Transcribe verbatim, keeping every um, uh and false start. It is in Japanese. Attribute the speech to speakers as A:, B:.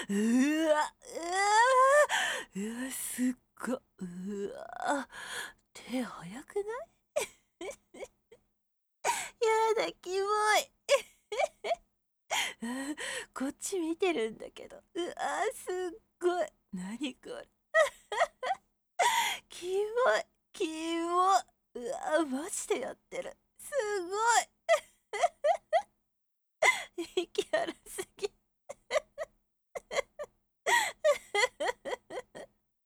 A: うわ、うわ、うわ、すっご、うわ、手早くない？やだ、キモい。あこっち見てるんだけど。うわ、すっごい。なにこれ。キモい、キモ。うわ、マジでやってる。す